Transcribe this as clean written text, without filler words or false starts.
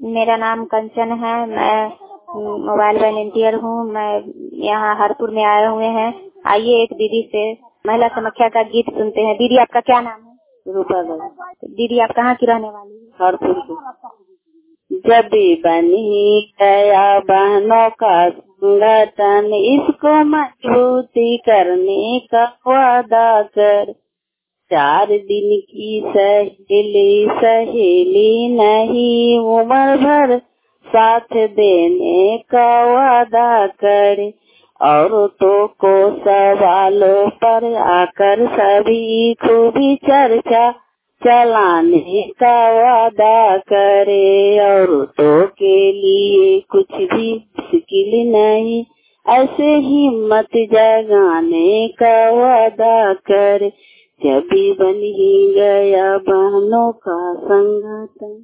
मेरा नाम कंचन है। मैं मोबाइल वॉलंटियर हूँ। मैं यहाँ हरपुर में आए हुए हैं। आइए एक दीदी से महिला समीक्षा का गीत सुनते हैं। दीदी आपका क्या नाम है? रूपा देवी। दीदी आप कहाँ की रहने वाली है? हरपुर की। जब भी बनी गया बहनों का संगठन, इसको मजबूती करने का वादा कर। 4 दिन की सहेली नहीं, उम्र भर साथ देने का वादा कर। औरतों को सवालों पर आकर सभी खूबी चर्चा चलाने का वादा करे। औरतों के लिए कुछ भी मुश्किल नहीं, ऐसे हिम्मत जगाने का वादा करे। जब भी बन ही गया बहनों का संगठन।